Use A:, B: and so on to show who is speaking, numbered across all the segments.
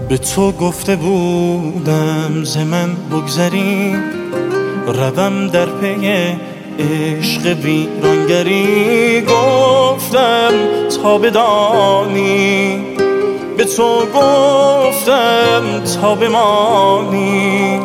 A: به تو گفته بودم ز من بگذری، روم در پی عشق ویرانگری. گفتم تا بدانی، به تو گفتم تا بمانی.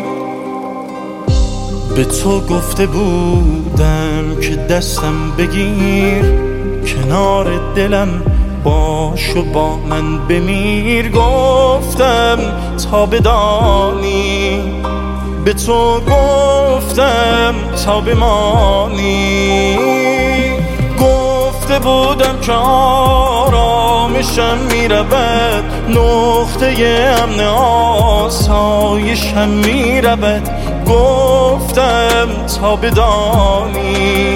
A: به تو گفته بودم که دستم بگیر، کنار دلم باش و با من بمیر. گفتم تا بدانی، به تو گفتم تا بمانی. گفته بودم که آرامشم میرود، نقطه امن آسایشم میرود. گفتم تا بدانی،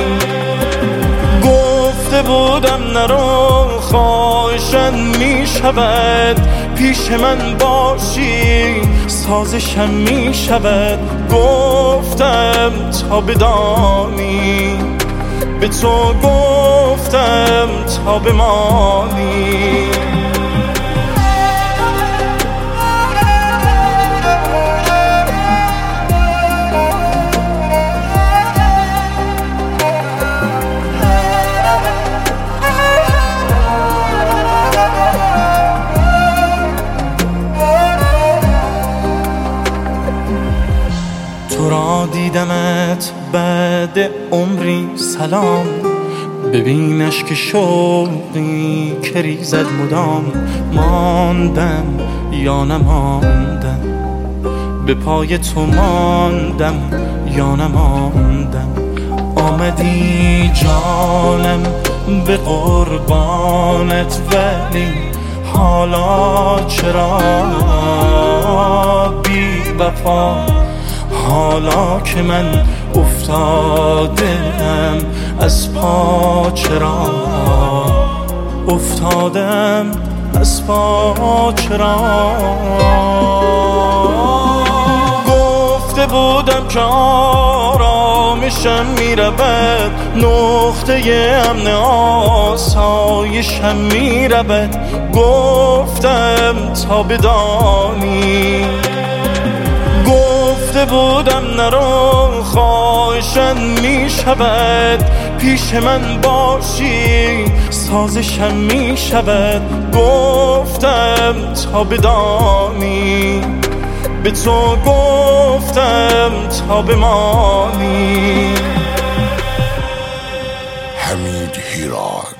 A: گفته بودم نرو خواهشم میشود، پیش من باشی سازشم میشود. گفتم تا بدانی، به تو گفتم تا بمانی. تو را دیدمت بعد عمری سلام، ببینش که شوقی که ریزد مدام. ماندم یا نماندم، به پای تو ماندم یا نماندم. آمدی جانم به قربانت، ولی حالا چرا بی وفا؟ حالا که من افتادم از پا، چرا افتادم از پا؟ چرا گفته بودم که آرامشم میرود، نقطه امن آسایشم میرود. گفتم تا بدانی، گفته بودم نرو خواهشم میشود، پیش من باشی سازشم میشود. گفتم تا بدانی، به تو گفتم تا بمانی.
B: حمید هیراد.